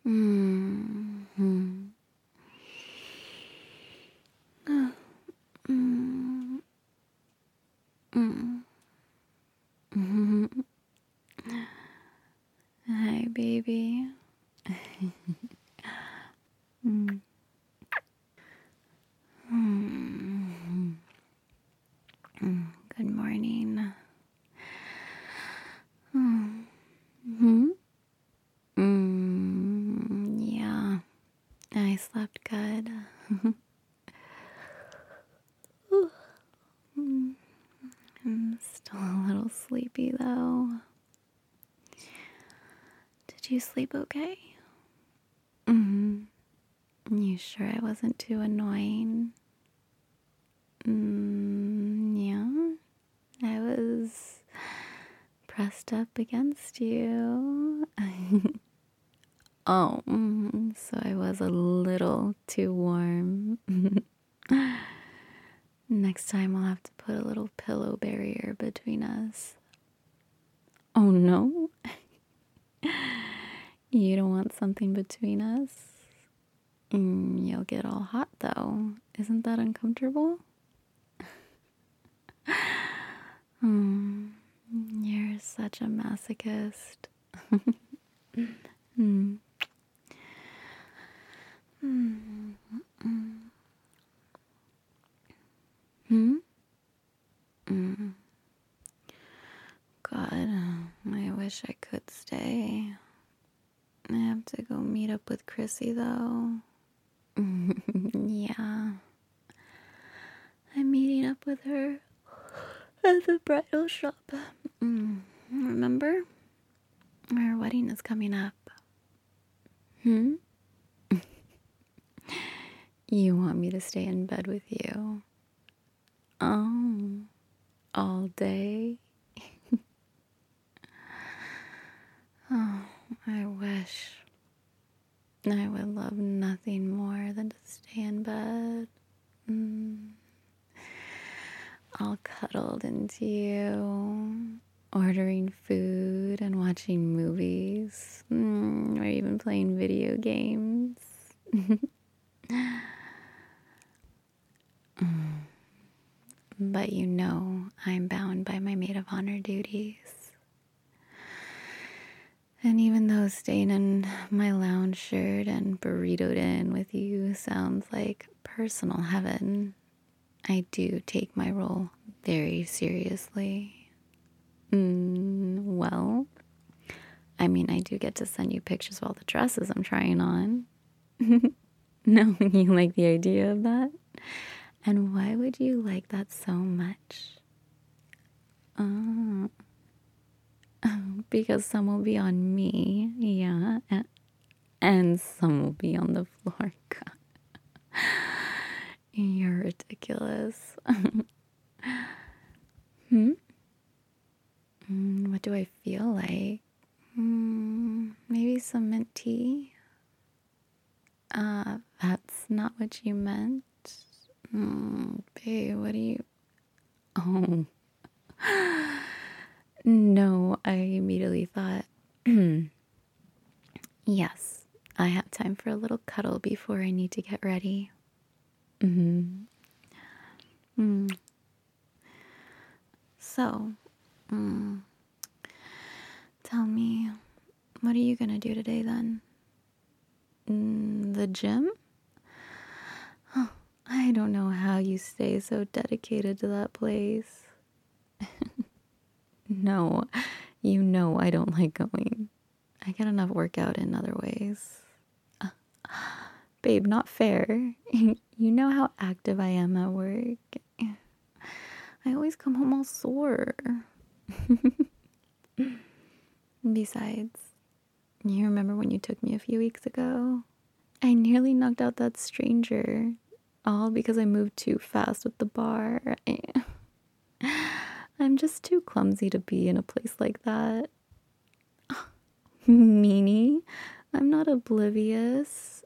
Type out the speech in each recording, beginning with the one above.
Mm-hmm. Mm-hmm. Mm-hmm. Hi, baby. Mm. Mm. Good morning. Mm-hmm. Yeah, I slept good. I'm still a little sleepy though. Did you sleep okay? Mm-hmm. You sure I wasn't too annoying? Yeah. I was pressed up against you. Oh, so I was a little too warm. Next time I'll have to put a little pillow barrier between us. Oh no? You don't want something between us? You'll get all hot though. Isn't that uncomfortable? You're such a masochist. Hmm. Hmm. Hmm? God, I wish I could stay. I have to go meet up with Chrissy though. Yeah, I'm meeting up with her at the bridal shop. Remember? Our wedding is coming up. Hmm? You want me to stay in bed with you? Oh, all day? Oh, I wish. I would love nothing more than to stay in bed. All cuddled into you, ordering food and watching movies, or even playing video games. But you know I'm bound by my maid of honor duties. And even though staying in my lounge shirt and burritoed in with you sounds like personal heaven, I do take my role very seriously. Well, I mean, I do get to send you pictures of all the dresses I'm trying on. No, you like the idea of that? And why would you like that so much? Oh, because some will be on me, yeah, and some will be on the floor. God, you're ridiculous. Hmm? What do I feel like? Maybe some mint tea? That's not what you meant. Babe, what do you... Oh, no, I immediately thought, yes, I have time for a little cuddle before I need to get ready. Mm-hmm. So, tell me, what are you gonna do today then? The gym? Oh, I don't know how you stay so dedicated to that place. No, you know I don't like going. I get enough workout in other ways. Babe, not fair. You know how active I am at work. I always come home all sore. Besides, you remember when you took me a few weeks ago? I nearly knocked out that stranger. All because I moved too fast with the bar. I'm just too clumsy to be in a place like that. Meanie, I'm not oblivious.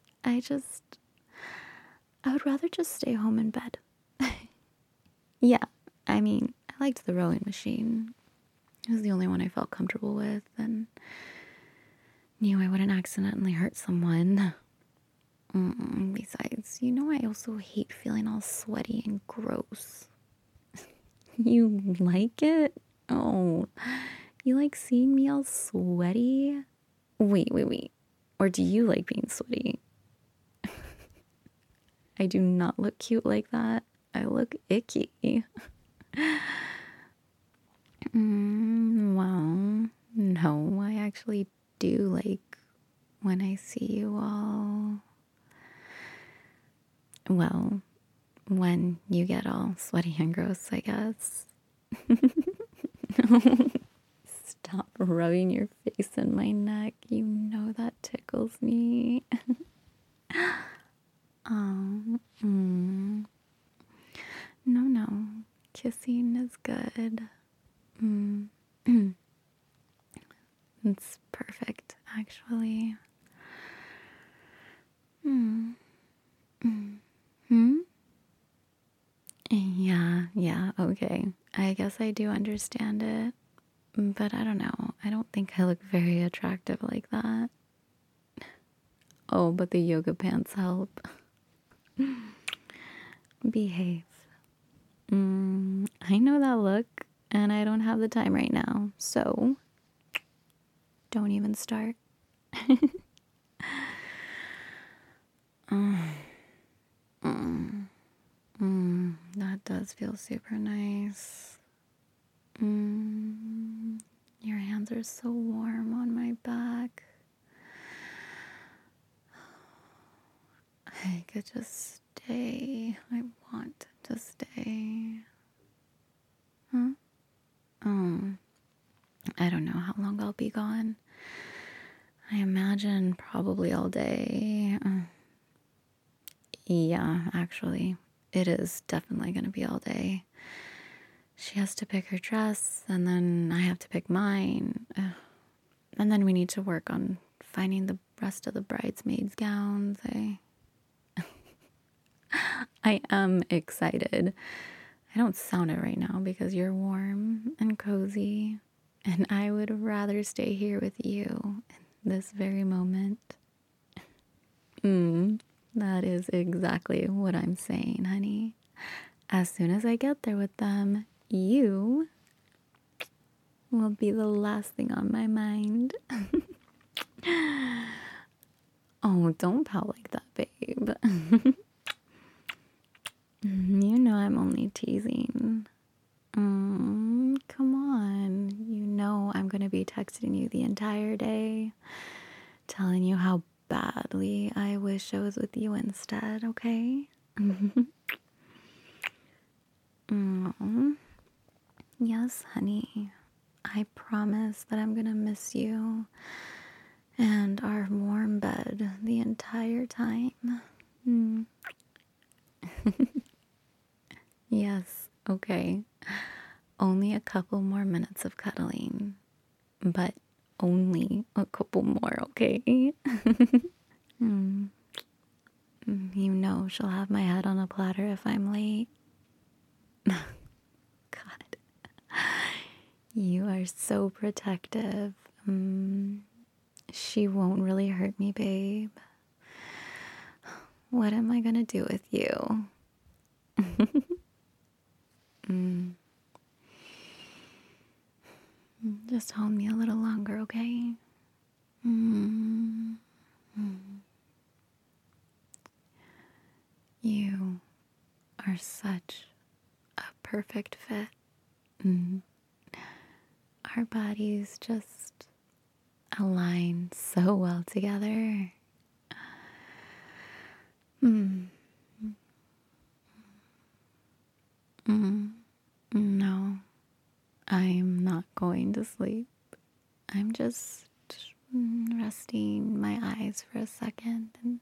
I would rather just stay home in bed. Yeah, I mean, I liked the rowing machine. It was the only one I felt comfortable with, and knew I wouldn't accidentally hurt someone. Besides, I also hate feeling all sweaty and gross. You like it? Oh, you like seeing me all sweaty? Wait. Or do you like being sweaty? I do not look cute like that. I look icky. Well, no, I actually do like when I see you all. Well, when you get all sweaty and gross, I guess. Stop rubbing your face in my neck. You know that tickles me. Oh, no. Kissing is good. It's perfect, actually. Yeah, okay. I guess I do understand it. But I don't know. I don't think I look very attractive like that. Oh, but the yoga pants help. Behave. I know that look, and I don't have the time right now. So, don't even start. That does feel super nice. Your hands are so warm on my back. I could just stay. I want to stay. Huh? I don't know how long I'll be gone. I imagine probably all day. Yeah, actually, it is definitely going to be all day. She has to pick her dress, and then I have to pick mine. And then we need to work on finding the rest of the bridesmaids' gowns. I am excited. I don't sound it right now because you're warm and cozy, and I would rather stay here with you in this very moment. That is exactly what I'm saying, honey. As soon as I get there with them, you will be the last thing on my mind. Oh, don't pout like that, babe. You know I'm only teasing. Come on. You know I'm going to be texting you the entire day, telling you how badly I wish I was with you instead, okay? Yes, honey. I promise that I'm going to miss you and our warm bed the entire time. Yes, okay. Only a couple more minutes of cuddling, but only a couple more, okay? You know she'll have my head on a platter if I'm late. God, you are so protective. She won't really hurt me, babe. What am I gonna do with you? Just hold me a little longer, okay? You are such a perfect fit. Our bodies just align so well together. No, I'm not going to sleep. I'm just resting my eyes for a second. And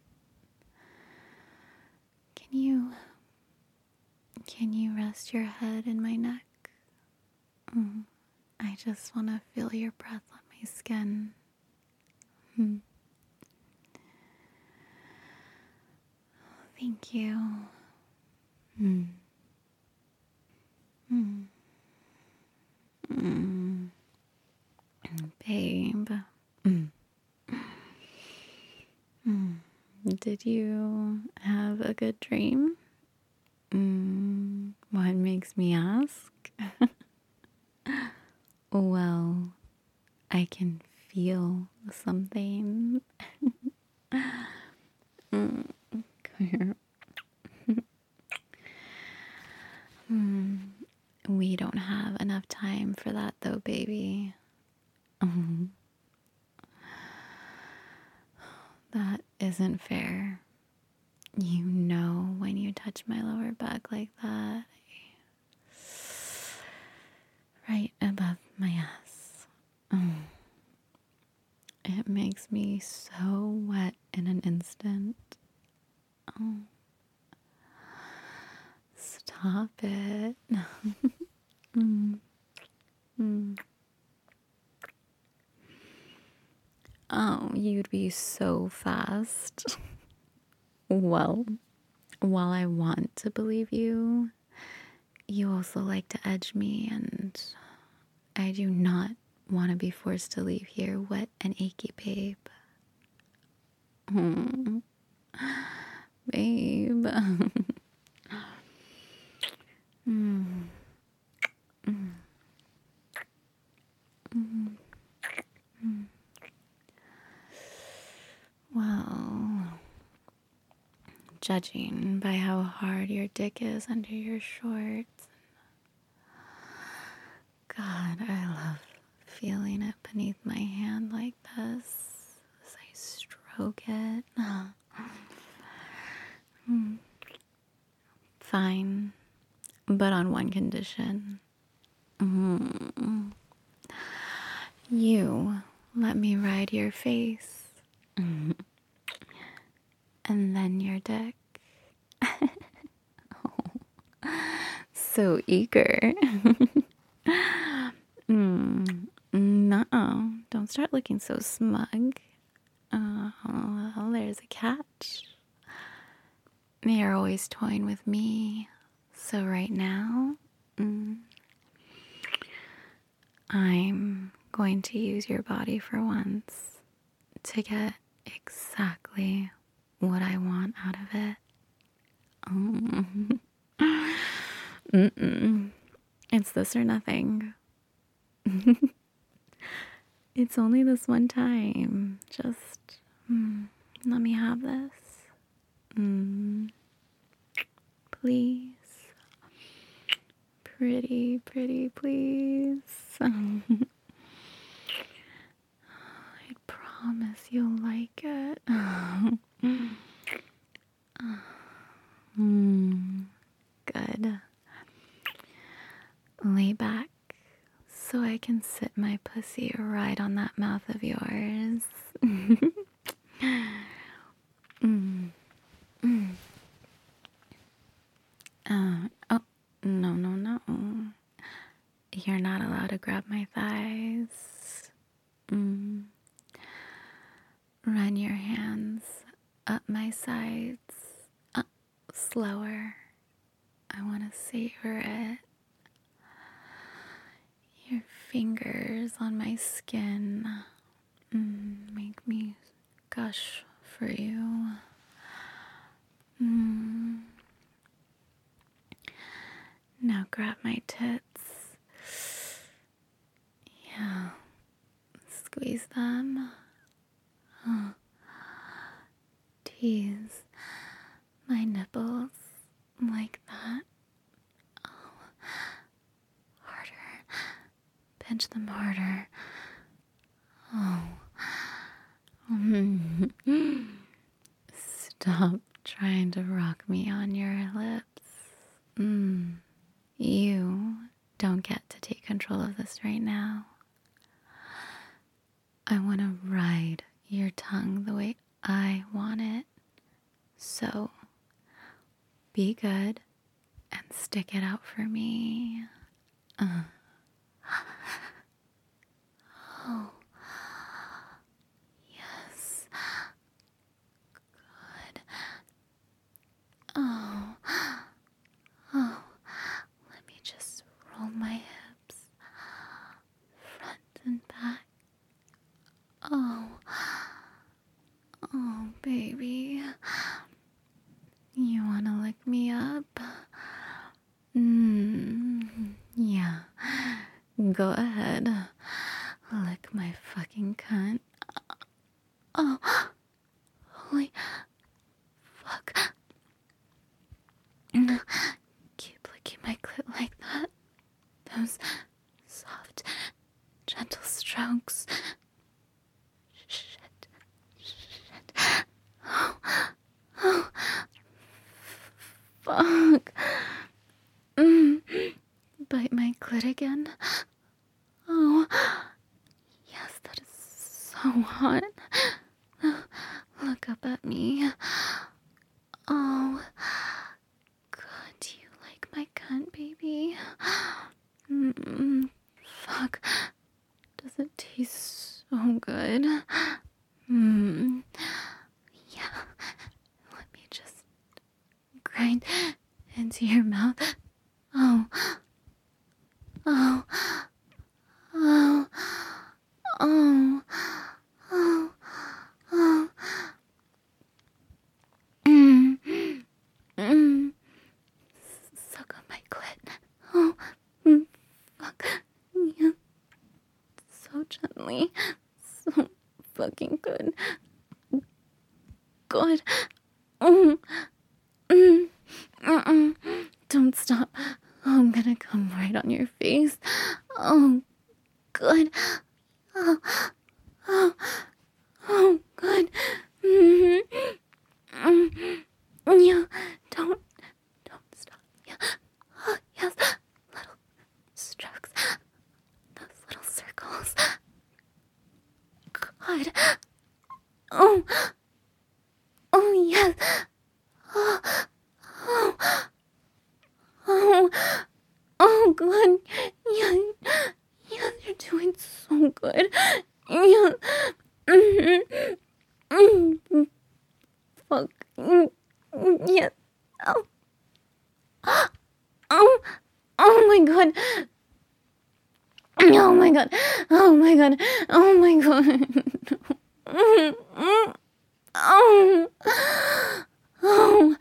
can you rest your head in my neck? I just want to feel your breath on my skin. Thank you. Babe. Did you have a good dream? What makes me ask? Well, I can feel something. Come here. We don't have enough time for that though, baby. That isn't fair. You know when you touch my lower back like that, right above my ass. It makes me so wet in an instant. Oh, stop it. Oh, you'd be so fast. Well, while I want to believe you, you also like to edge me, and I do not want to be forced to leave here wet and achy, babe. Babe. Well, judging by how hard your dick is under your shorts, God, I love feeling it beneath my hand like this as I stroke it. Fine, but on one condition. You let me ride your face. And then your dick. So eager. No, don't start looking so smug. Well, there's a catch. You're always toying with me. So right now, I'm going to use your body for once to get exactly what I want out of it. It's this or nothing. It's only this one time. Just let me have this. Please. Pretty, please. I promise you'll like it. Good. Lay back so I can sit my pussy right on that mouth of yours. Oh, no. You're not allowed to grab my thighs. Run your hands up my sides. Slower. I want to savor it. Your fingers on my skin make me gush for you. Now grab my tits. Yeah. Squeeze them. Tease my nipples like that. Harder. Pinch them harder. Stop trying to rock me on your lips. You don't get to take control of this right now. I want to ride your tongue the way I want it. So, be good and stick it out for me. Oh. Yes. Good. Oh. Let me just roll my hips front and back. Oh, baby. You wanna lick me up? Yeah. Go ahead. Lick my fucking cunt. Oh, holy fuck. Keep licking my clit like that. Those soft, gentle strokes. Shit. Oh, fuck. Bite my clit again. Oh, yes, that is so hot. Look up at me. Oh, God, do you like my cunt, baby? Fuck. Does it taste so good? Yeah. Let me just grind into your mouth. Oh. Oh. Oh. Oh. Oh. Oh. Suck on my clit. Oh. Fuck. Yeah. So gently. So fucking good. Good. Don't stop. I'm gonna come right on your face. Oh, good. Oh, oh, oh, good. Yeah, don't stop. Yeah. Oh, yes. Little strokes. Those little circles. God. Oh. Oh, yes. Oh. Oh. Oh. Oh, good. Yeah. Yeah, you're doing so good. Yeah. Fuck. Yeah. Oh. Oh. Oh my god. Oh my god. Oh my god. Oh my god. Oh. Oh. Oh.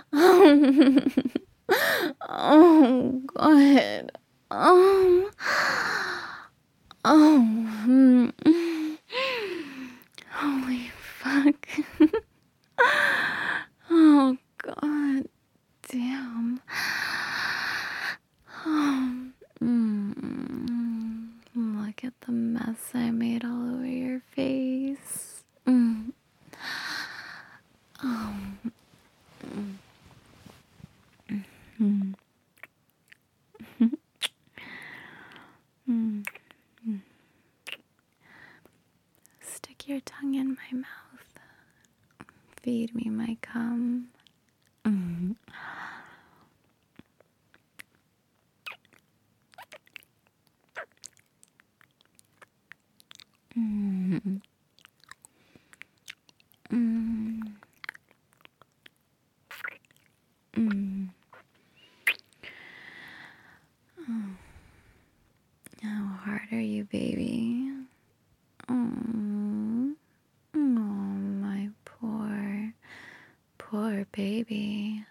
Oh god. Oh. Oh. Holy fuck. Oh god damn. Look at the mess I made all over your face. Oh. Stick your tongue in my mouth. Feed me my cum. How hard are you, baby? Oh, my poor baby.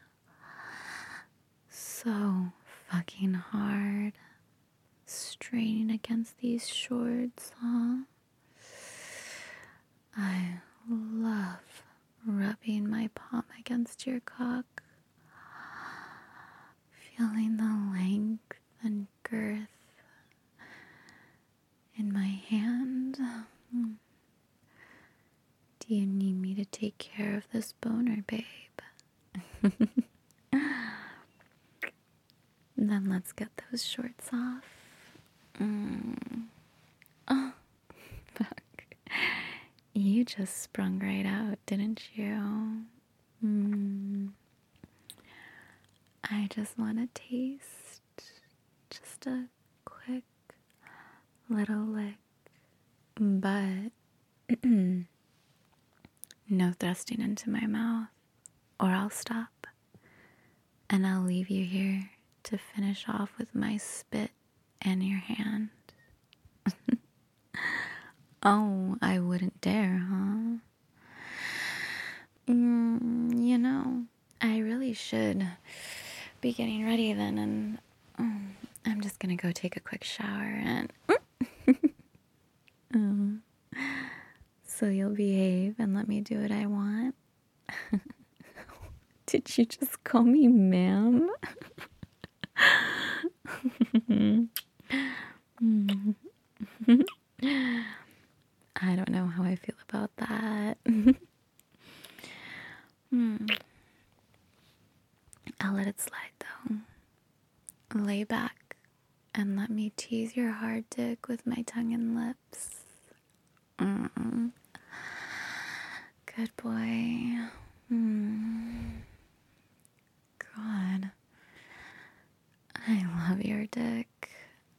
So fucking hard. Straining against these shorts, huh? I love rubbing my palm against your cock. Feeling the length and girth in my hand. Do you need me to take care of this boner, babe? Then let's get those shorts off. Oh, fuck. You just sprung right out, didn't you? I just want to taste just a quick little lick, but no thrusting into my mouth, or I'll stop and I'll leave you here to finish off with my spit and your hand. Oh, I wouldn't dare, huh? should be getting ready then, and I'm just gonna go take a quick shower and so you'll behave and let me do what I want. Did you just call me ma'am? I don't know how I feel about that. I'll let it slide though. Lay back and let me tease your hard dick with my tongue and lips. Good boy. God. I love your dick.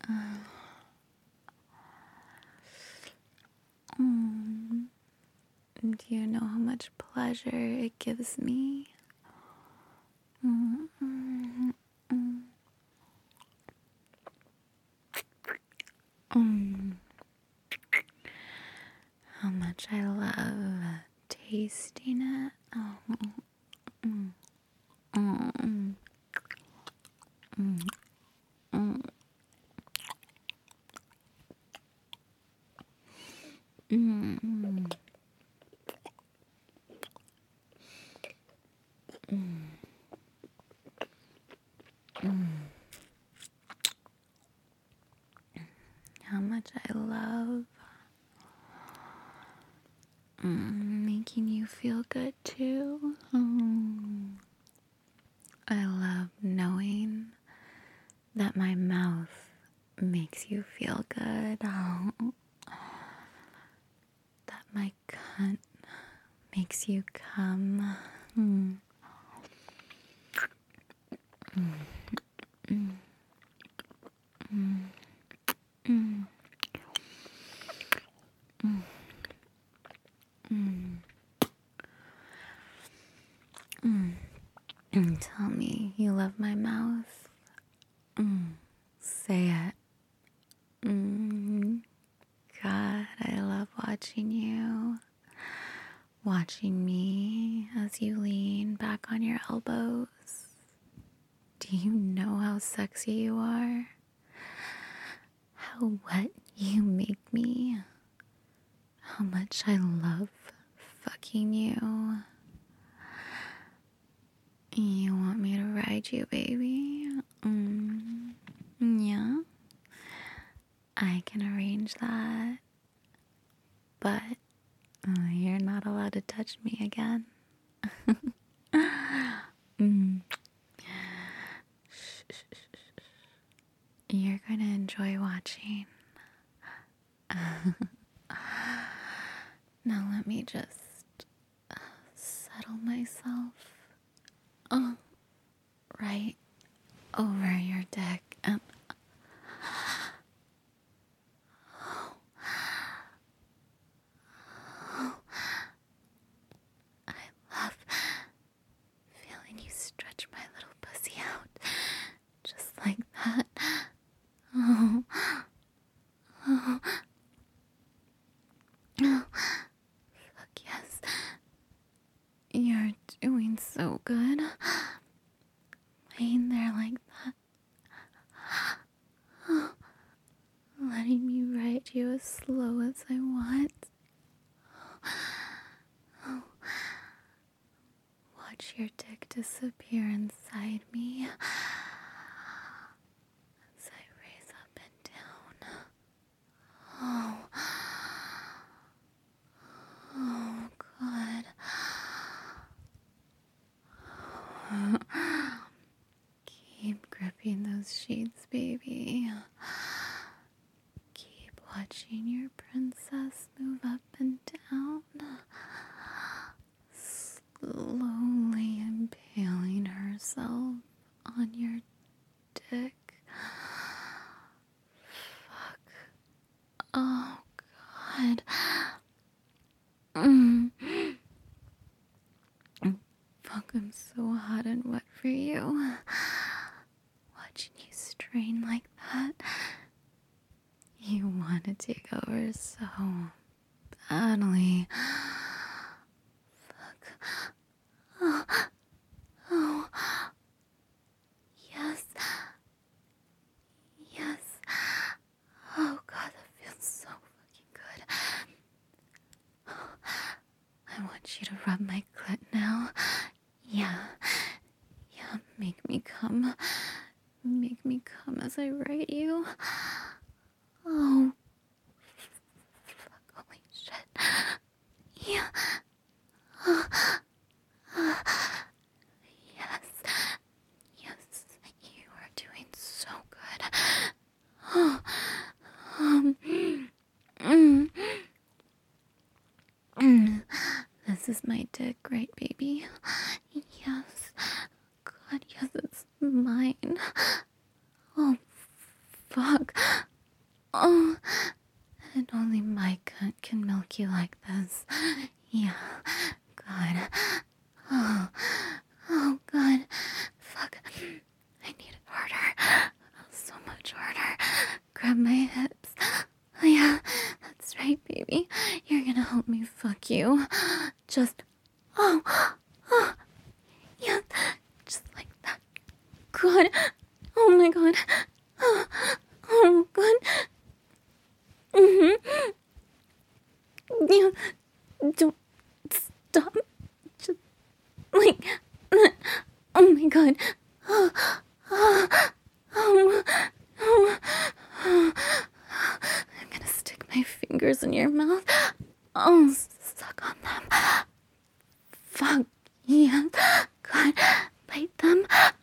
Do you know how much pleasure it gives me? How much I love tasting it. How much I love making you feel good too. I love knowing that my mouth makes you feel good. That my cunt makes you come. Tell me you love my mouth. Say it. God, I love watching you. Watching me as you lean back on your elbows. Do you know how sexy you are? How wet you make me. How much I love fucking you. You want me to ride you, baby? Yeah. I can arrange that. But you're not allowed to touch me again. You're going to enjoy watching. Now let me just settle myself right over your dick. I love feeling you stretch my little pussy out just like that. Fuck yes. You're doing so good. Laying there like that. Letting me ride you as slow as I want. Watch your dick disappear inside me as I raise up and down. Oh, God. Keep gripping those sheets, baby. Keep watching your princess move up and down. Slowly impaling herself on your dick. Fuck. Oh, God. Fuck, I'm so hot and wet for you. Watching you strain like that. You want to take over so badly. Fuck. Oh. rub my clit now. Yeah. Yeah, make me come. Make me come as I write you. Oh, fuck, holy shit. Yeah. Yes. Yes, you are doing so good. Oh, um, mm, mm. This is my dick, right, baby? Yes. God, yes, it's mine. Oh, fuck. Oh, and only my cunt can milk you like this. Yeah, God. Oh, God. Fuck. I need it harder. So much harder. Grab my hips. Yeah, that's right, baby. You're gonna help me fuck you. Just, oh, yeah, just like that. God. Oh my God. Oh, God. Yeah, don't stop. Just like that. Oh my God. I'm gonna stick my fingers in your mouth. Oh, suck on them. Fuck. Yeah. God. Bite them.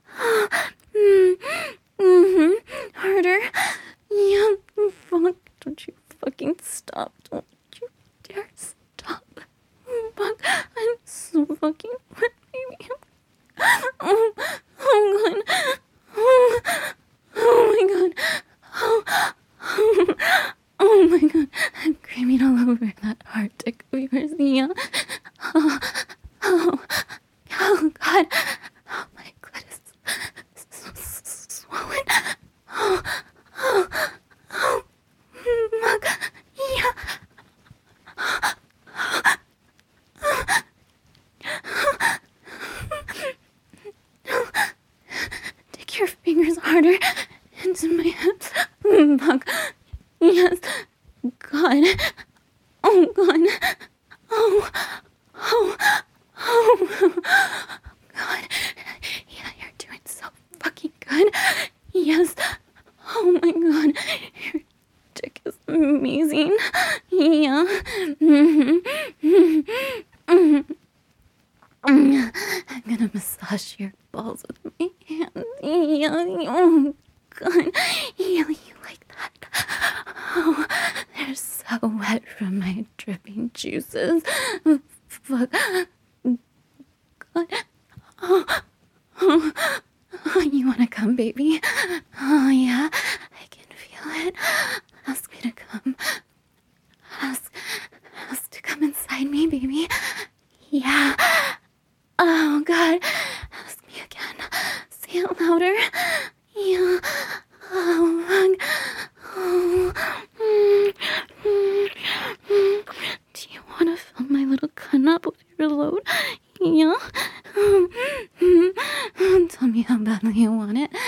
Harder. Yeah. Fuck. Don't you fucking stop. Don't you dare stop. Fuck. I'm so fucking wet, baby. Oh, God. Oh my God. Oh my God. I'm creaming all over that hard dick of yours. Yeah. Oh, God. Oh, my clit is so swollen. Fuck. Yeah. Take your fingers harder into my hips. Fuck. Yes. God. Oh, God. Oh. God. Yeah, you're doing so fucking good. Yes. Oh my God. Your dick is amazing. Yeah. I'm gonna massage your balls with my hands. Yeah. Oh, God. Yeah, you like that? Oh, they're so wet from my dripping juices. Fuck. God. Oh, you wanna come, baby? Oh, yeah. I can feel it. Ask me to come. Ask to come inside me, baby. Yeah. Oh, God. Ask me again. Say it louder. Yeah. Oh, fuck. Oh. Do you want to fill my little cunt up with your load? Yeah. Tell me how badly you want it.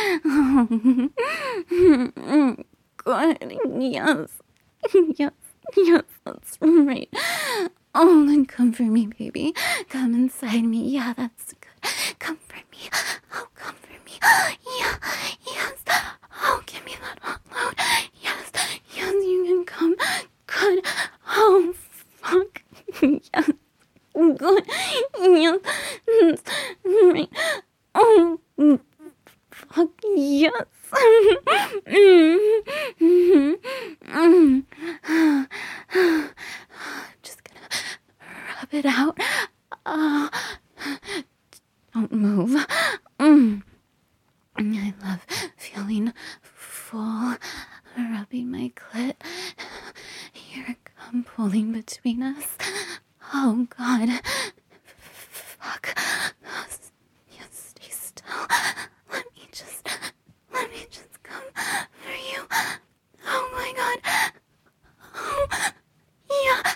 God. Yes. Yes. Yes, that's right. Oh, then come for me, baby. Come inside me. Yeah, that's good. Come for me. Oh, come for me. Yeah, yes. Oh, give me that hot load. Yes, yes, you can come. Good. Oh, fuck. Yes. Good. Yes. Right. Oh, fuck. Yes. I'm just gonna rub it out. Don't move. I love feeling full, rubbing my clit. Here, come pulling between us. Oh, God. Fuck. Yes, stay still. Let me just come for you. Oh, my God. Oh, yeah.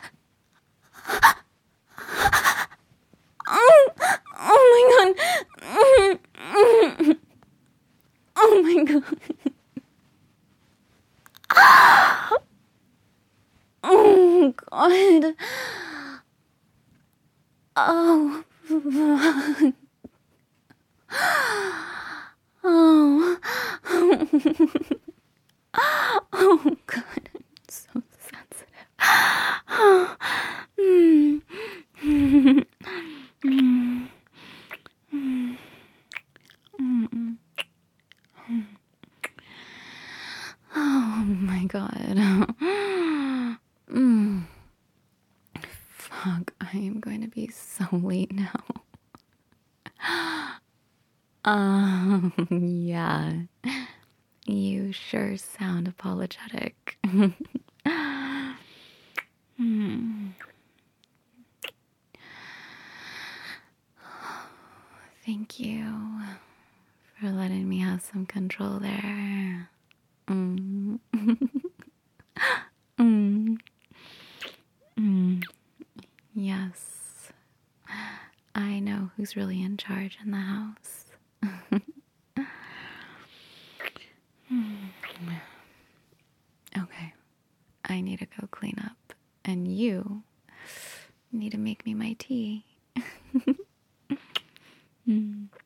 Oh my God. Oh my God. Oh God. Oh Oh. Oh, God. I'm so sensitive. Mm. Mm. Mm. Mm. Oh, my God. Mm. Fuck, I am going to be so late now. Yeah. You sure sound apologetic. Hmm. Thank you for letting me have some control there. Mm. Mm. Mm. Yes. I know who's really in charge in the house. Okay. I need to go clean up. And you need to make me my tea. Mm.